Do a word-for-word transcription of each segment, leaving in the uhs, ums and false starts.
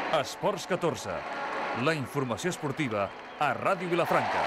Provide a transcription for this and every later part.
Esports catorze, la informació esportiva a Ràdio Vilafranca.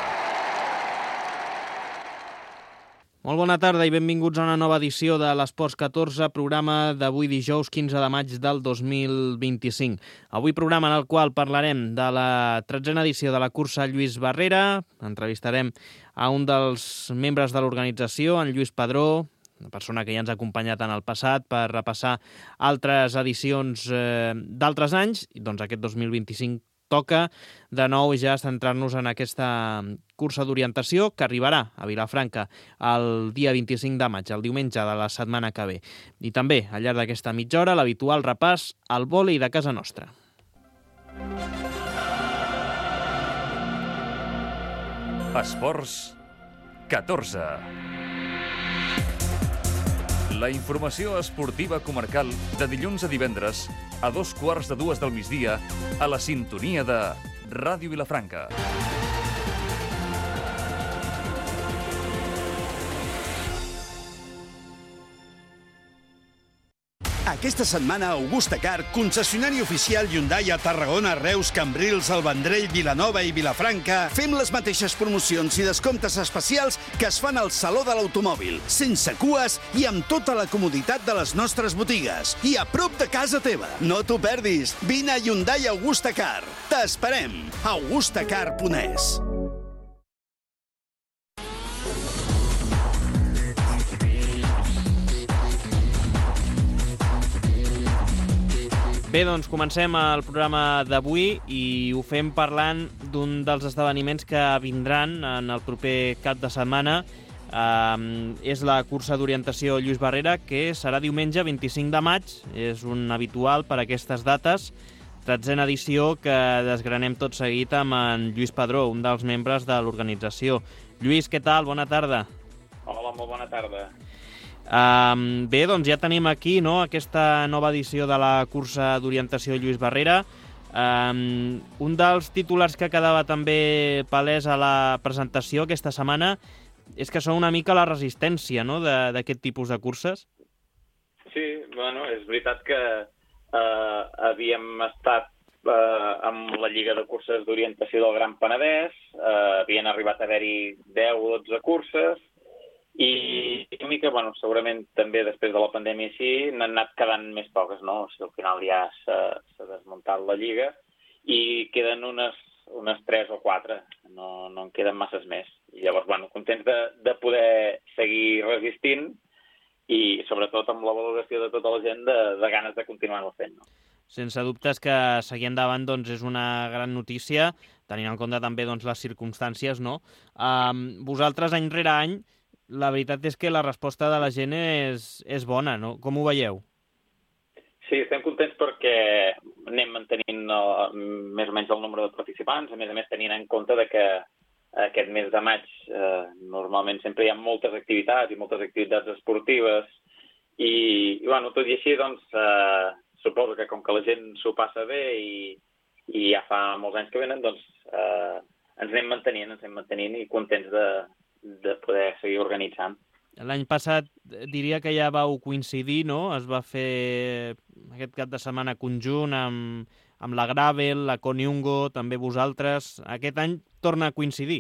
Molt bona tarda i benvinguts a una nova edició de l'Esports catorze, programa d'avui dijous quinze de maig del dos mil vint-i-cinc. Avui programa en el qual parlarem de la tretzena edició de la cursa Lluís Barrera, entrevistarem a un dels membres de l'organització, en Lluís Padró, una persona que ja ens ha acompanyat en el passat per repassar altres edicions eh, d'altres anys, i doncs aquest dos mil vint-i-cinc toca de nou ja centrar-nos en aquesta cursa d'orientació que arribarà a Vilafranca el dia vint-i-cinc de maig, el diumenge de la setmana que ve. I també, al llarg d'aquesta mitja hora, l'habitual repàs al vòlei de casa nostra. Esports catorze. La informació esportiva comarcal de dilluns a divendres a dos quarts de dues del migdia a la sintonia de Ràdio Vilafranca. Aquesta setmana Augusta Car, concessionari oficial Hyundai a Tarragona, Reus, Cambrils, El Vendrell, Vilanova i Vilafranca, fem les mateixes promocions i descomptes especials que es fan al Saló de l'Automòbil, sense cues i amb tota la comoditat de les nostres botigues i a prop de casa teva. No t'ho perdis, vine a Hyundai Augusta Car. T'esperem. augusta car punt es. Bé, doncs comencem el programa d'avui i ho fem parlant d'un dels esdeveniments que vindran en el proper cap de setmana. Uh, és la cursa d'orientació Lluís Barrera, que serà diumenge vint-i-cinc de maig. És un habitual per aquestes dates. Tretzena edició que desgranem tot seguit amb en Lluís Padró, un dels membres de l'organització. Lluís, què tal? Bona tarda. Hola, molt bona tarda. Um, bé, doncs ja tenim aquí, no?, aquesta nova edició de la cursa d'orientació Lluís Barrera. Um, un dels titulars que quedava també palès a la presentació aquesta setmana és que són una mica la resistència, no?, d'aquest tipus de curses. Sí, bueno, és veritat que eh, havíem estat eh, amb la Lliga de Curses d'Orientació del Gran Penedès, eh, havien arribat a haver-hi deu o dotze curses, i una mica, bueno, segurament també després de la pandèmia sí, n'han anat quedant més poques, no? O sigui, al final ja s'ha desmuntat la Lliga i queden unes, unes tres o quatre, no, no en queden masses més. I llavors, bueno, contents de, de poder seguir resistint i sobretot amb la valoració de tota la gent de, de ganes de continuar-ho fent, no? Sense dubtes que seguir endavant doncs, és una gran notícia, tenint en compte també doncs, les circumstàncies, no? Um, vosaltres, any rere any, la veritat és que la resposta de la gent és, és bona, no? Com ho veieu? Sí, estem contents perquè anem mantenint uh, més o menys el nombre de participants, a més a més tenint en compte de que aquest mes de maig uh, normalment sempre hi ha moltes activitats i moltes activitats esportives i, i bueno, tot i així, doncs, uh, suposo que com que la gent s'ho passa bé i, i ja fa molts anys que venen, doncs uh, ens anem mantenint, ens anem mantenint i contents de de poder seguir organitzant. L'any passat diria que ja vau coincidir, no? Es va fer aquest cap de setmana conjunt amb, amb la Gravel, la Coniungo, també vosaltres. Aquest any torna a coincidir.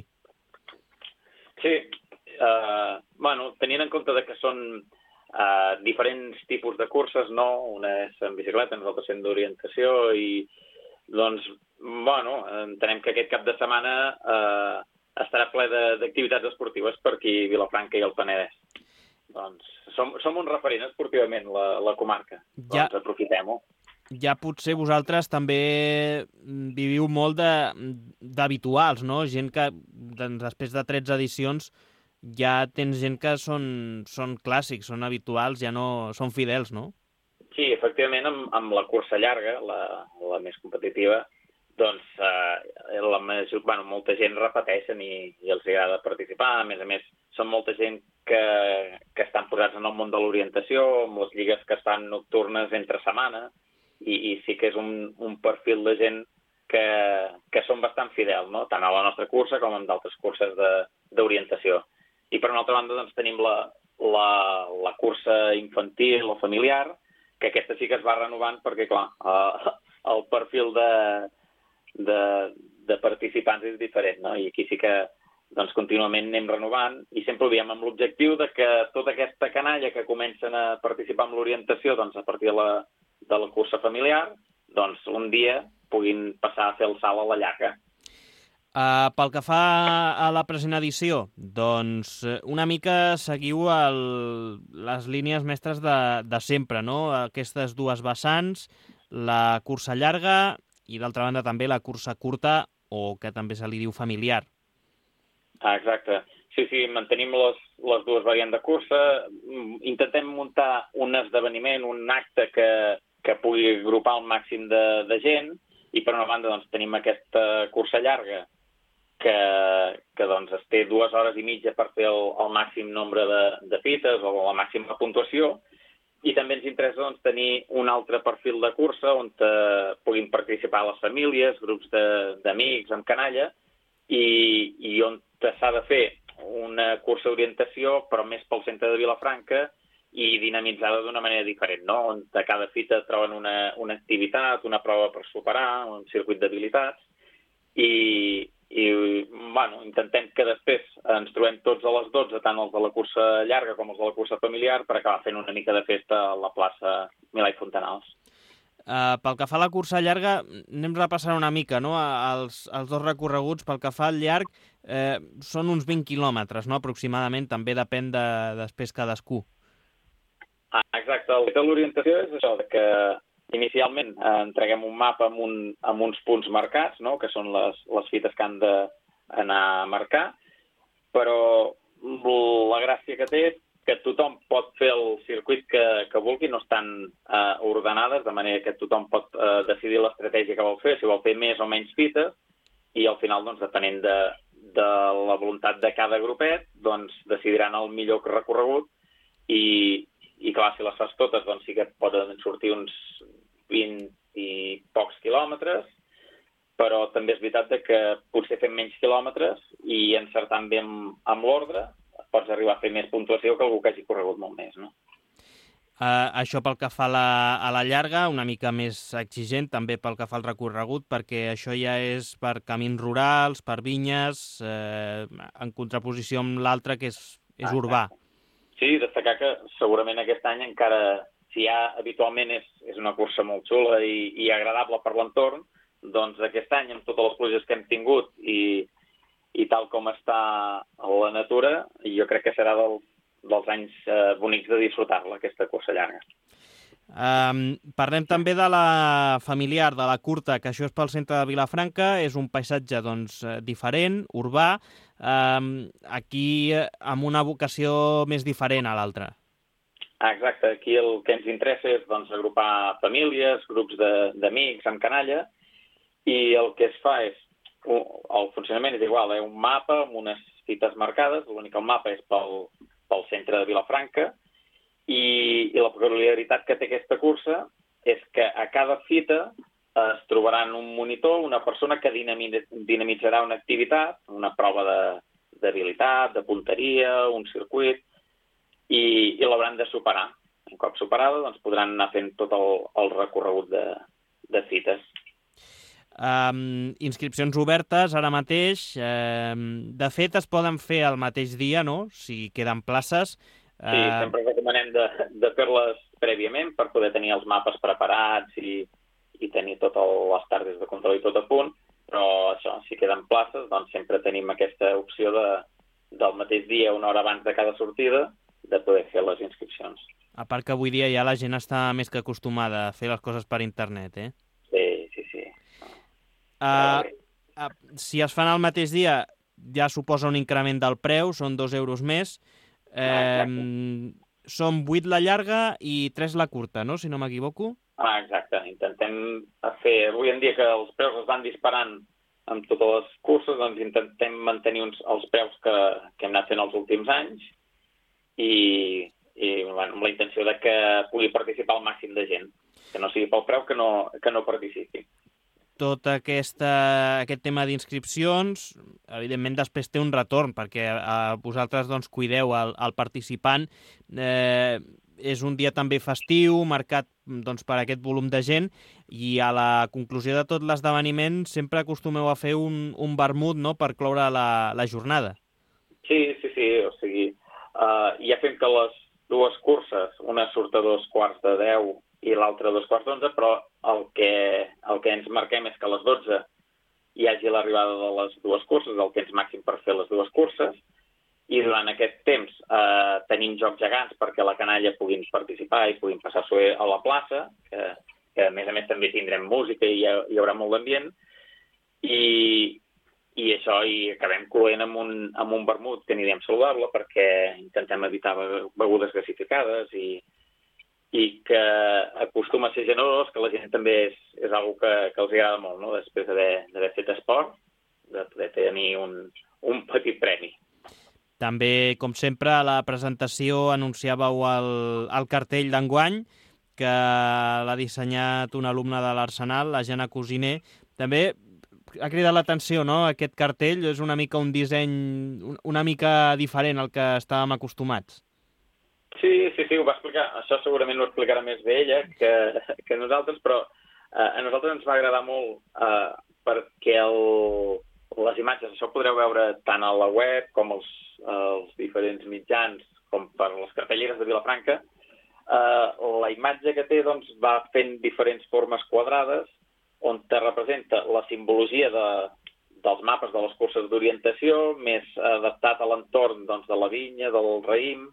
Sí, uh, bueno, tenint en compte que són uh, diferents tipus de curses, no? Una és en bicicleta, nosaltres fem d'orientació i, doncs, bueno, entenem que aquest cap de setmana uh, estarà ple d'activitats esportives per aquí Vilafranca i el Penedès. Doncs som, som un referent esportivament, la, la comarca. Ja, doncs aprofitem-ho. Ja potser vosaltres també viviu molt d'habituals, no? Gent que doncs, després de tretze edicions ja tens gent que són, són clàssics, són habituals, ja no són fidels, no? Sí, efectivament, amb, amb la cursa llarga, la, la més competitiva, doncs eh, la major, bueno, molta gent repeteixen i, i els agrada participar. A més a més, són molta gent que, que estan posats en el món de l'orientació, amb les lligues que es fan nocturnes entre setmana, i, i sí que és un, un perfil de gent que, que són bastant fidels, no? Tant a la nostra cursa com en d'altres curses d'orientació. I per una altra banda doncs, tenim la, la, la cursa infantil o familiar, que aquesta sí que es va renovant perquè, clar, eh, el perfil de, de, de participants és diferent, no? I aquí sí que doncs, contínuament anem renovant i sempre ho diem amb l'objectiu de que tota aquesta canalla que comencen a participar en l'orientació doncs, a partir de la, de la cursa familiar, doncs un dia puguin passar a fer el salt a la llarga. Uh, pel que fa a la present edició, doncs una mica seguiu el, les línies mestres de, de sempre, no? Aquestes dues vessants, la cursa llarga i d'altra banda també la cursa curta o que també se li diu familiar. Ah, exacte. Sí, sí, mantenim les, les dues variants de cursa, intentem muntar un esdeveniment, un acte que, que pugui agrupar el màxim de, de gent i per una banda doncs, tenim aquesta cursa llarga que, que doncs, es té dues hores i mitja per fer el, el màxim nombre de, de fites o la màxima puntuació i també ens interessa doncs, tenir un altre perfil de cursa on eh, puguin participar les famílies, grups d'amics, amb canalla i, i on s'ha de fer una cursa d'orientació però més pel centre de Vilafranca i dinamitzada d'una manera diferent, no? On a cada fita troben una, una activitat, una prova per superar, un circuit d'habilitats i, i bueno, intentem que després ens trobem tots a les dotze, tant els de la cursa llarga com els de la cursa familiar, per acabar fent una mica de festa a la plaça Milà i Fontanals. Uh, pel que fa a la cursa llarga, anem repassant una mica, no? Els, els dos recorreguts, pel que fa al llarg, eh, són uns vint quilòmetres, no? Aproximadament, també depèn de després cadascú. Ah, exacte, el de l'orientació és això, que inicialment eh, entreguem un mapa amb, un, amb uns punts marcats, no? Que són les, les fites que han d'anar a marcar, però la gràcia que té és que tothom pot fer el circuit que, que vulgui, no estan eh, ordenades, de manera que tothom pot eh, decidir l'estratègia que vol fer, si vol fer més o menys fites, i al final, doncs, depenent de, de la voluntat de cada grupet, doncs, decidiran el millor recorregut i, i clar, si les fas totes, doncs sí que poden sortir uns vint i pocs quilòmetres, però també és veritat que potser fem menys quilòmetres i encertant bé amb, amb l'ordre pots arribar a fer més puntuació que algú que hagi corregut molt més, no? Uh, això pel que fa a la, a la llarga, una mica més exigent també pel que fa al recorregut, perquè això ja és per camins rurals, per vinyes, eh, en contraposició amb l'altre que és, és ah, urbà. Sí, destacar que segurament aquest any encara, si ja habitualment és, és una cursa molt xula i, i agradable per l'entorn, doncs aquest any, amb totes les pluges que hem tingut i, i tal com està la natura, jo crec que serà del, dels anys eh, bonics de disfrutar-la, aquesta cursa llarga. Um, parlem també de la familiar, de la curta, que això és pel centre de Vilafranca, és un paisatge doncs, diferent, urbà, um, aquí amb una vocació més diferent a l'altra. Ah, exacte, aquí el que ens interessa és doncs, agrupar famílies, grups d'amics amb canalla, i el que es fa és, el funcionament és igual, eh? Un mapa amb unes fites marcades, l'únic que el mapa és pel, pel centre de Vilafranca, i, i la peculiaritat que té aquesta cursa és que a cada fita es trobaran un monitor, una persona que dinamitzarà una activitat, una prova d'habilitat, de, de punteria, un circuit, i, i l'hauran de superar. Un cop superada, doncs podran anar fent tot el, el recorregut de, de fites. Um, inscripcions obertes ara mateix. Um, de fet, es poden fer el mateix dia, no?, si queden places. Sí, uh... sempre recomanem de, de fer-les prèviament per poder tenir els mapes preparats i, i tenir totes les tardes de control i tot a punt, però això, si queden places, doncs sempre tenim aquesta opció de, del mateix dia, una hora abans de cada sortida, de poder fer les inscripcions. A part que avui dia ja la gent està més que acostumada a fer les coses per internet, eh? Sí, sí, sí. Uh, uh, si es fan el mateix dia, ja suposa un increment del preu, són dos euros més. Eh, són vuit la llarga i tres la curta, no?, si no m'equivoco. Ah, exacte. Intentem fer... Avui en dia que els preus es van disparant amb totes les curses, doncs intentem mantenir uns, els preus que, que hem anat fent els últims anys i, i bueno, amb la intenció de que pugui participar el màxim de gent. Que no sigui pel preu que no, que no participi. Tot aquesta, aquest tema d'inscripcions, evidentment després té un retorn, perquè a vosaltres doncs, cuideu el, el participant. Eh, és un dia també festiu, marcat doncs, per aquest volum de gent, i a la conclusió de tot l'esdeveniment sempre acostumeu a fer un, un vermut, no?, per cloure la, la jornada. Sí, sí, sí, o sigui, uh, ja fem que les dues curses, una surt a dos quarts de deu i l'altra a dos quarts d'onze, però el que, el que ens marquem és que a les dotze hi hagi l'arribada de les dues curses, el temps màxim per fer les dues curses, i durant aquest temps eh, tenim jocs gegants perquè la canalla puguin participar i puguin passar-s'ho bé a la plaça, que, que a més a més també tindrem música i hi, ha, hi haurà molt d'ambient, i, i això, i acabem cloent amb un, amb un vermut que anirem saludable perquè intentem evitar begudes gasificades i, i que acostuma a ser generós, que la gent també és, és una que, que els agrada molt, no?, després d'haver fet esport, de poder tenir un, un petit premi. També, com sempre, a la presentació anunciàveu el, el cartell d'enguany, que l'ha dissenyat un alumne de l'Arsenal, la Jana Cosiner. També ha cridat l'atenció, no?, aquest cartell, és una mica un disseny una mica diferent al que estàvem acostumats. Sí, sí, sí, ho va explicar. Això segurament ho explicarà més bé ella que, que nosaltres, però eh, a nosaltres ens va agradar molt eh, perquè el, les imatges, això ho podreu veure tant a la web com als, als diferents mitjans, com per les cartelleres de Vilafranca. Eh, la imatge que té doncs, va fent diferents formes quadrades on te representa la simbologia de, dels mapes de les curses d'orientació, més adaptat a l'entorn doncs, de la vinya, del raïm,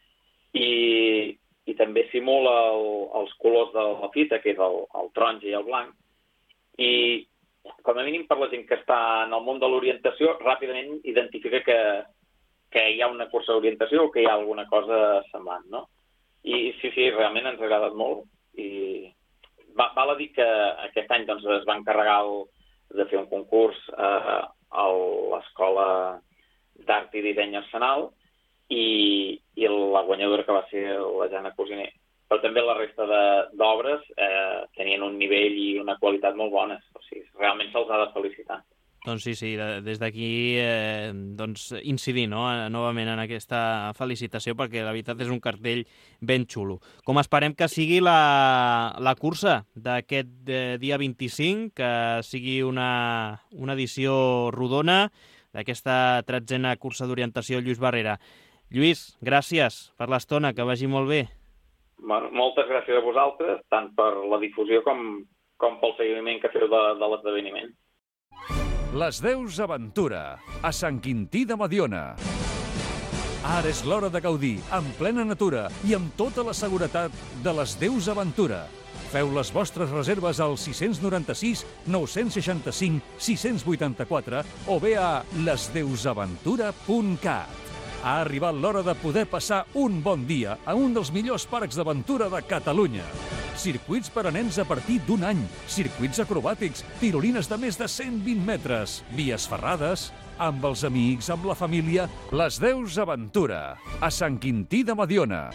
I, i també simula el, els colors de la fita, que és el, el taronja i el blanc. I, com a mínim, per la gent que està en el món de l'orientació, ràpidament identifica que, que hi ha una cursa d'orientació o que hi ha alguna cosa semblant, no? I sí, sí, realment ens ha agradat molt. I va, val a dir que aquest any doncs, es va encarregar el, de fer un concurs eh, a l'Escola d'Art i Disseny Arsenal, I, i la guanyadora que va ser la Jana Cosiner. Però també la resta d'obres eh, tenien un nivell i una qualitat molt bones. O sigui, realment se'ls ha de felicitar. Doncs sí, sí, des d'aquí eh, doncs incidir no? novament en aquesta felicitació perquè la veritat és un cartell ben xulo. Com esperem que sigui la, la cursa d'aquest eh, dia vint-i-cinc, que sigui una, una edició rodona d'aquesta tretzena cursa d'orientació Lluís Barrera. Lluís, gràcies per l'estona, que vagi molt bé. Bueno, moltes gràcies a vosaltres, tant per la difusió com, com pel seguiment que feu de, de l'esdeveniment. Les Deus Aventura, a Sant Quintí de Mediona. Ara és l'hora de gaudir, en plena natura i amb tota la seguretat de les Deus Aventura. Feu les vostres reserves al sis nou sis, nou seixanta cinc, sis vuitanta quatre o bé a les deus aventura punt cat. Ha arribat l'hora de poder passar un bon dia a un dels millors parcs d'aventura de Catalunya. Circuits per a nens a partir d'un any, circuits acrobàtics, tirolines de més de cent vint metres, vies ferrades, amb els amics, amb la família. Les Deus Aventura, a Sant Quintí de Mediona.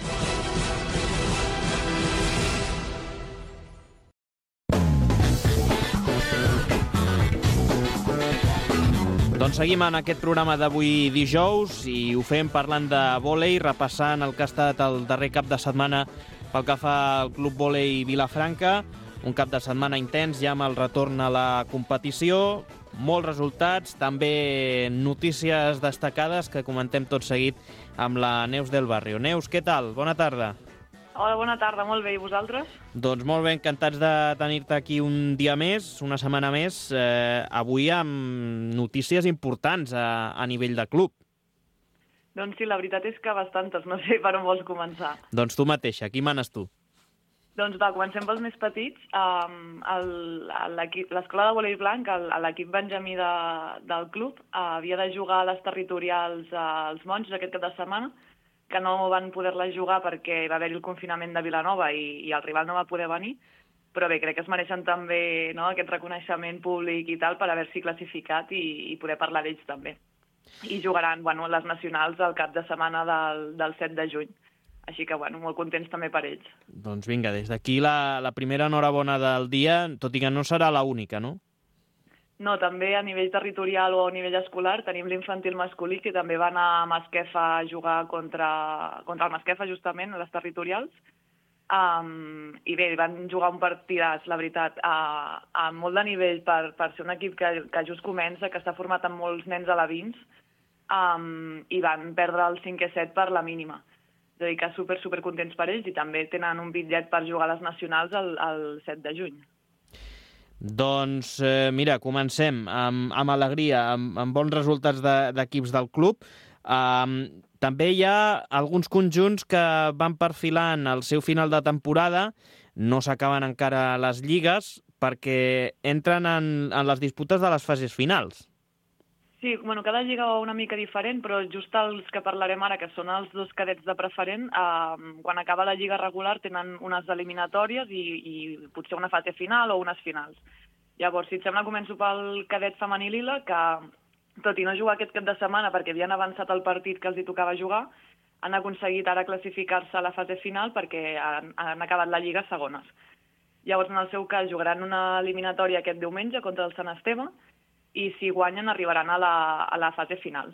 Doncs seguim en aquest programa d'avui dijous i ho fem parlant de vòlei, repassant el que ha estat el darrer cap de setmana pel que fa al Club Vòlei Vilafranca. Un cap de setmana intens ja amb el retorn a la competició, molts resultats, també notícies destacades que comentem tot seguit amb la Neus del Barrio. Neus, què tal? Bona tarda. Hola, bona tarda, molt bé. I vosaltres? Doncs molt bé, encantats de tenir-te aquí un dia més, una setmana més, eh, avui amb notícies importants a, a nivell de club. Doncs sí, la veritat és que bastantes, no sé per on vols començar. Doncs tu mateixa, qui manes tu? Doncs va, comencem pels més petits. Um, L'escola de vòlei blanc, l'equip benjamí de, del club, uh, havia de jugar a les territorials uh, als Monjos aquest cap de setmana, que no van poder-la jugar perquè va haver-hi el confinament de Vilanova i, i el rival no va poder venir, però bé, crec que es mereixen també no, aquest reconeixement públic i tal per haver-s'hi classificat i, i poder parlar d'ells també. I jugaran bueno, les nacionals al cap de setmana del, del set de juny. Així que, bueno, molt contents també per ells. Doncs vinga, des d'aquí la, la primera enhorabona del dia, tot i que no serà l'única, no? No, també a nivell territorial o a nivell escolar tenim l'infantil masculí, que també va anar a Masquefa a jugar contra, contra el Masquefa, justament, a les territorials. Um, I bé, van jugar un partidàs, la veritat, a, a molt de nivell per, per ser un equip que, que just comença, que està format amb molts nens alevins, um, i van perdre el cinquè set per la mínima. És a dir, que super, super contents per ells, i també tenen un bitllet per jugar a les nacionals el, el set de juny. Doncs, eh, mira, comencem amb, amb alegria, amb, amb bons resultats d'equips de, del club. Um, també hi ha alguns conjunts que van perfilant el seu final de temporada, no s'acaben encara les lligues, perquè entren en, en les disputes de les fases finals. Sí, bueno, cada lliga va una mica diferent, però just els que parlarem ara, que són els dos cadets de preferent, eh, quan acaba la lliga regular tenen unes eliminatòries i, i potser una fase final o unes finals. Llavors, si et sembla, començo pel cadet femení lila, que tot i no jugar aquest cap de setmana perquè havien avançat el partit que els hi tocava jugar, han aconseguit ara classificar-se a la fase final perquè han, han acabat la lliga segones. Llavors, en el seu cas, jugaran una eliminatòria aquest diumenge contra el Sant Esteve, i si guanyen arribaran a la, a la fase final.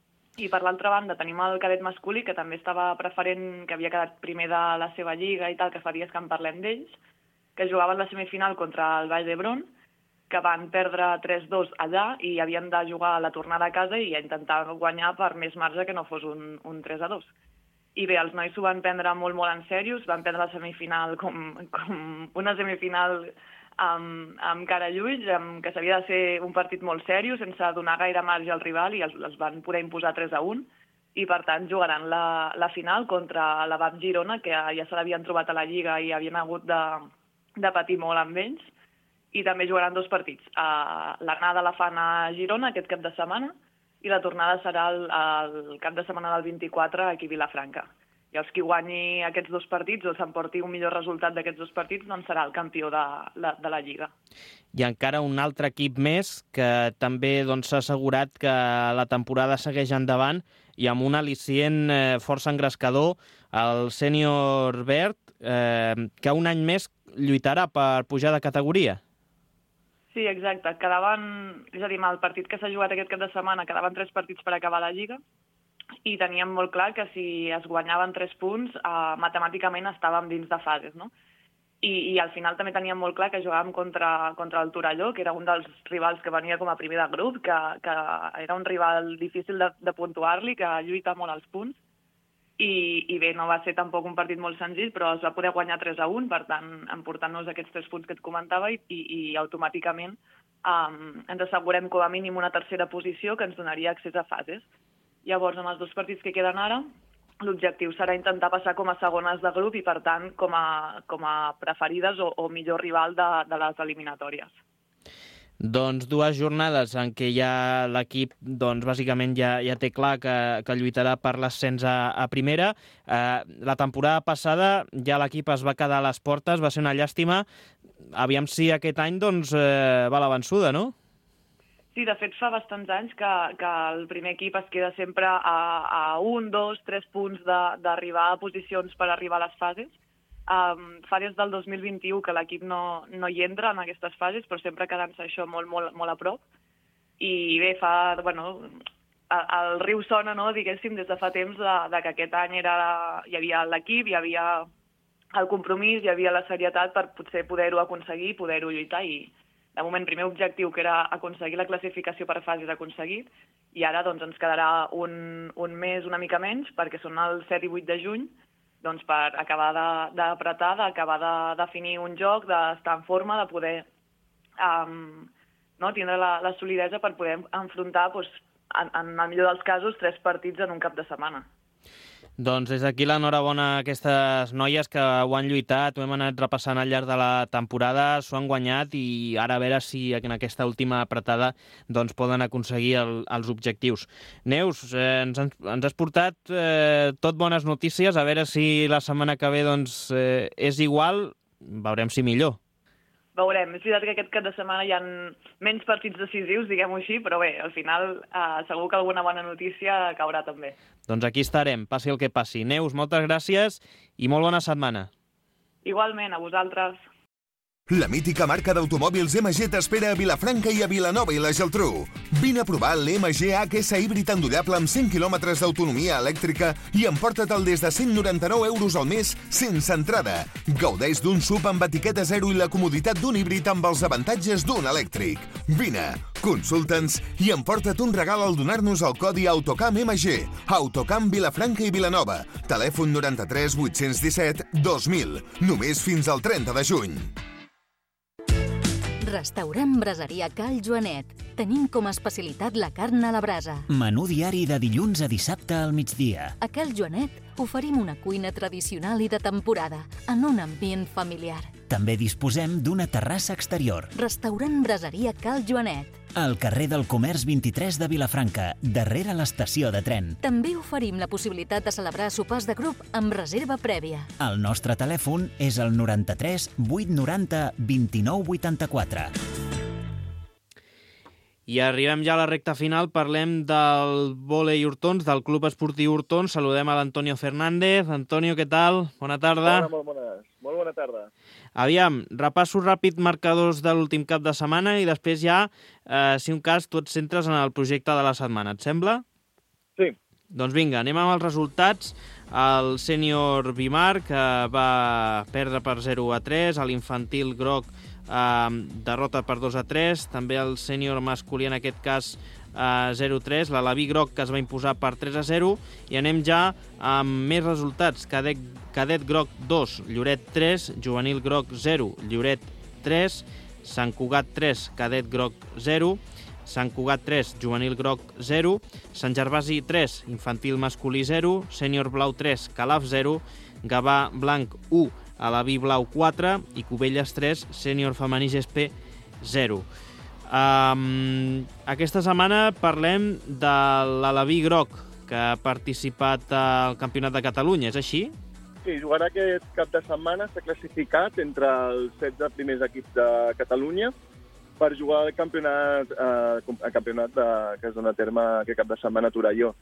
I per l'altra banda tenim el cadet masculí, que també estava preferent, que havia quedat primer de la seva lliga i tal, que fa dies que en parlem d'ells, que jugaven la semifinal contra el Vall d'Hebron, que van perdre tres dos allà i havien de jugar a la tornada a casa i a intentar guanyar per més marge que no fos un, un tres a dos. I bé, els nois s'ho van prendre molt, molt en sèrios, van prendre la semifinal com, com una semifinal amb, amb cara i ulls, amb, que s'havia de ser un partit molt seriós, sense donar gaire marge al rival, i els, els van poder imposar tres a un, i per tant jugaran la, la final contra la V A P Girona, que ja se l'havien trobat a la Lliga i havien hagut de, de patir molt amb ells, i també jugaran dos partits. Uh, L'anada la fan a Girona aquest cap de setmana, i la tornada serà el, el cap de setmana del vint-i-quatre aquí a Vilafranca. I els qui guanyi aquests dos partits o s'emporti un millor resultat d'aquests dos partits doncs serà el campió de, de, de la Lliga. I encara un altre equip més que també doncs, s'ha assegurat que la temporada segueix endavant i amb un al·licient eh, força engrescador, el sènior verd, eh, que un any més lluitarà per pujar de categoria. Sí, exacte. Quedaven, és a dir, el partit que s'ha jugat aquest cap de setmana, quedaven tres partits per acabar la Lliga, i teníem molt clar que si es guanyaven tres punts, eh, matemàticament estàvem dins de fases, no? I, i al final també teníem molt clar que jugàvem contra, contra el Torelló, que era un dels rivals que venia com a primer de grup, que, que era un rival difícil de, de puntuar-li, que lluita molt als punts. I, I bé, no va ser tampoc un partit molt senzill, però es va poder guanyar tres a un, per tant, emportant-nos aquests tres punts que et comentava, i, i, i automàticament um, ens assegurem com a mínim una tercera posició que ens donaria accés a fases. Llavors, en els dos partits que queden ara, l'objectiu serà intentar passar com a segones de grup i, per tant, com a, com a preferides o, o millor rival de, de les eliminatòries. Doncs dues jornades en què ja l'equip doncs, bàsicament ja, ja té clar que, que lluitarà per l'ascens a, a primera. Eh, la temporada passada ja l'equip es va quedar a les portes, va ser una llàstima. Aviam si aquest any doncs, eh, va la vençuda, no? Sí, de fet fa bastants anys que, que el primer equip es queda sempre a, a un, dos, tres punts d'arribar a posicions per arribar a les fases. Um, fa des del dos mil vint-i-u que l'equip no, no hi entra en aquestes fases, però sempre quedant-se això molt, molt, molt a prop. I bé, fa, bueno, el, el riu sona, no?, diguéssim, des de fa temps de, de que aquest any era, hi havia l'equip, hi havia el compromís, hi havia la serietat per potser poder-ho aconseguir, poder-ho lluitar, i de moment, primer objectiu, que era aconseguir la classificació per fases, aconseguit, i ara doncs, ens quedarà un, un mes una mica menys, perquè són el set i vuit de juny, doncs, per acabar d'apretar, d'acabar de definir un joc, d'estar en forma, de poder um, no, tindre la, la solidesa per poder enfrontar, doncs, en, en el millor dels casos, tres partits en un cap de setmana. Doncs des d'aquí l'enhorabona a aquestes noies que ho han lluitat, ho hem anat repassant al llarg de la temporada, s'ho han guanyat i ara a veure si en aquesta última apretada doncs, poden aconseguir el, els objectius. Neus, eh, ens, ens has portat eh, tot bones notícies, a veure si la setmana que ve doncs, eh, és igual, veurem si millor. Veurem. És veritat que aquest cap de setmana hi ha menys partits decisius, diguem-ho així, però bé, al final eh, segur que alguna bona notícia caurà també. Doncs aquí estarem, passi el que passi. Neus, moltes gràcies i molt bona setmana. Igualment, a vosaltres. La mítica marca d'automòbils M G t'espera a Vilafranca i a Vilanova i la Geltrú. Vine a provar l'M G H S híbrid endollable amb cent quilòmetres d'autonomia elèctrica i emporta-te'l des de cent noranta-nou euros al mes sense entrada. Gaudeix d'un S U V amb etiqueta zero i la comoditat d'un híbrid amb els avantatges d'un elèctric. Vine, consulta'ns i emporta't un regal al donar-nos el codi Autocam M G. Autocam Vilafranca i Vilanova. Telèfon noranta-tres vuit-cents disset dos mil. Només fins al trenta de juny. Restaurant Braseria Cal Joanet. Tenim com a especialitat la carn a la brasa. Menú diari de dilluns a dissabte al migdia. A Cal Joanet oferim una cuina tradicional i de temporada, en un ambient familiar. També disposem d'una terrassa exterior. Restaurant Braseria Cal Joanet. Al carrer del Comerç vint-i-tres de Vilafranca, darrere l'estació de tren. També oferim la possibilitat de celebrar sopars de grup amb reserva prèvia. El nostre telèfon és el noranta-tres vuit noranta vint-i-nou vuitanta-quatre. I arribem ja a la recta final, parlem del vòlei Hortons, del Club Esportiu Hortons. Saludem a l'Antonio Fernández. Antonio, què tal? Bona tarda. Hola, molt bona, molt bona tarda. Aviam, repasso ràpid marcadors de l'últim cap de setmana i després ja, eh, si un cas, tu et centres en el projecte de la setmana. Et sembla? Sí. Doncs vinga, anem amb els resultats. El sènior Vimar, que va perdre per zero a tres, a l'infantil groc eh, derrota per dos a tres, també el sènior masculí en aquest cas a zero a tres, l'Alaví groc que es va imposar per tres a zero, i anem ja amb més resultats. Cadet, cadet groc dos, Lloret tres, juvenil groc zero, Lloret tres, Sant Cugat tres, cadet groc zero, Sant Cugat tres, juvenil groc zero, Sant Gervasi tres, infantil masculí zero, sènior blau tres, Calaf zero, Gavà blanc u, Alaví blau quatre i Cubelles tres, sènior femení Gespe zero. Um, aquesta setmana parlem de l'Alaví groc, que ha participat al Campionat de Catalunya, és així? Sí, jugarà aquest cap de setmana, s'ha classificat entre els setze primers equips de Catalunya per jugar al campionat, eh, el campionat de, que es dona a terme aquest cap de setmana a Torelló.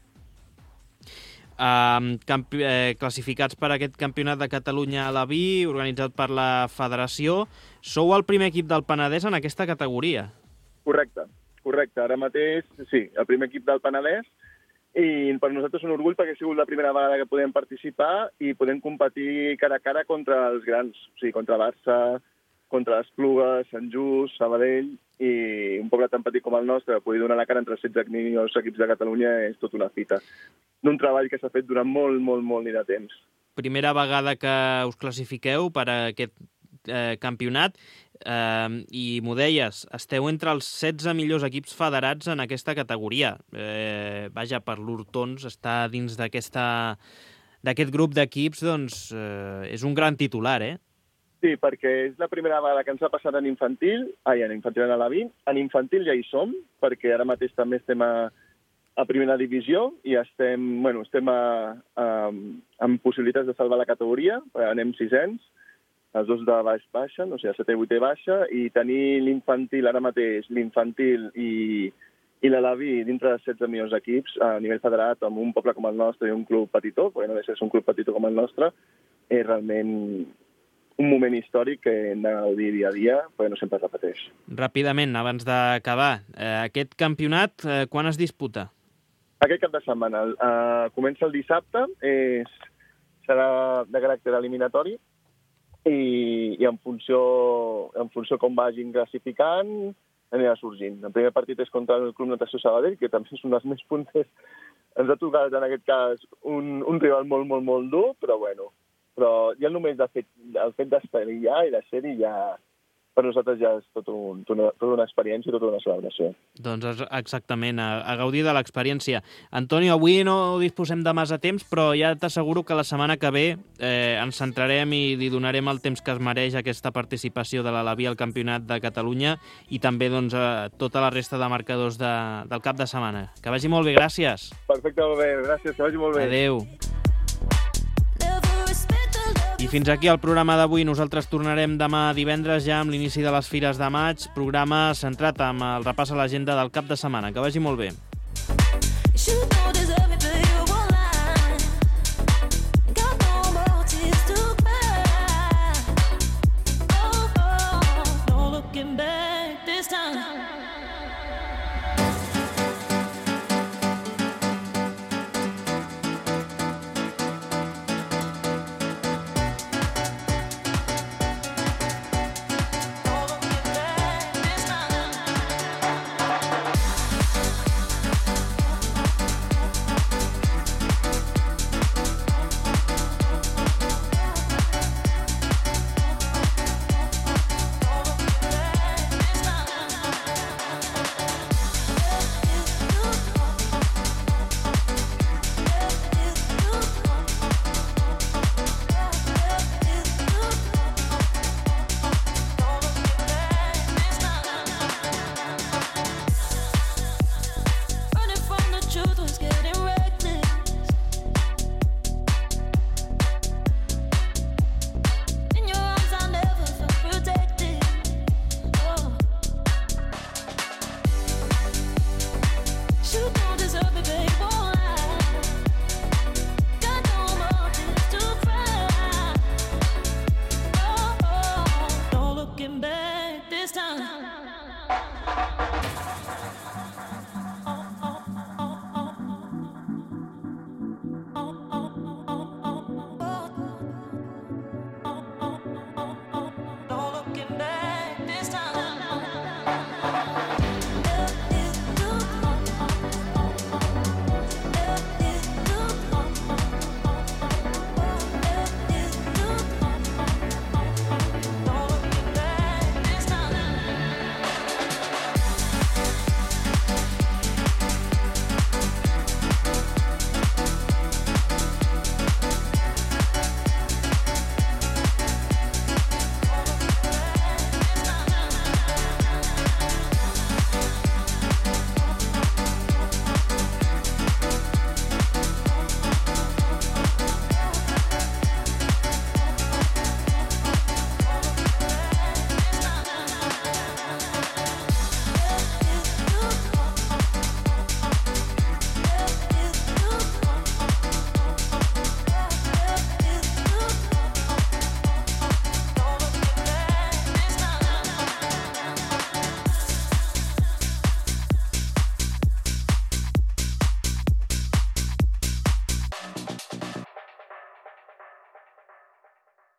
Uh, campi eh, classificats per aquest Campionat de Catalunya a Alaví, organitzat per la Federació. Sou el primer equip del Penedès en aquesta categoria. Correcte, correcte. Ara mateix, sí, el primer equip del Penedès, i per nosaltres és un orgull perquè ha sigut la primera vegada que podem participar i podem competir cara a cara contra els grans, o sigui, contra Barça, contra l'Espluga, Sant Just, Sabadell, i un poble tan petit com el nostre, poder donar la cara entre els setze millors equips de Catalunya és tota una fita. D'un treball que s'ha fet durant molt, molt, molt ni de temps. Primera vegada que us classifiqueu per a aquest eh, campionat, eh, i m'ho deies, esteu entre els setze millors equips federats en aquesta categoria. Eh, vaja, per l'Hortons estar dins d'aquesta d'aquest grup d'equips, doncs, eh, és un gran titular, eh? Sí, perquè és la primera vegada que ens ha passat en infantil, ai, en infantil en Alaví. En infantil ja hi som, perquè ara mateix també estem a, a primera divisió i estem, bueno, estem a, a, amb possibilitats de salvar la categoria, anem sisens, els dos de baix baixen, o sigui, el setè i vuitè baixa, i tenir l'infantil ara mateix, l'infantil i, i l'Alaví dintre dels setze millors equips a nivell federat, amb un poble com el nostre i un club petitó, perquè no deixa de ser un club petitó com el nostre, és realment un moment històric que hem de gaudir dia a dia, perquè no sempre es repeteix. Ràpidament, abans d'acabar, eh, aquest campionat, eh, quan es disputa? Aquest cap de setmana. Eh, comença el dissabte, és, serà de caràcter eliminatori, i, i en funció en funció com vagin classificant, anirà sorgint. El primer partit és contra el Club Natació Sabadell, que també és un dels més punters. Ens ha tocat, en aquest cas, un, un rival molt, molt, molt dur, però bueno, però ja només de fet, el fet d'estar allà i de ser-hi ja, per nosaltres ja és tot un, tota, una, tota una experiència i tota una celebració. Doncs exactament, a, a gaudir de l'experiència. Antonio, avui no disposem de massa temps, però ja t'asseguro que la setmana que ve eh, ens centrarem i li donarem el temps que es mereix aquesta participació de l'Alaví al Campionat de Catalunya i també doncs, a tota la resta de marcadors de, del cap de setmana. Que vagi molt bé, gràcies. Perfecte, molt bé, gràcies, que vagi molt bé. Adéu. I fins aquí el programa d'avui. Nosaltres tornarem demà divendres ja amb l'inici de les Fires de Maig, programa centrat amb el repàs a l'agenda del cap de setmana. Que vagi molt bé.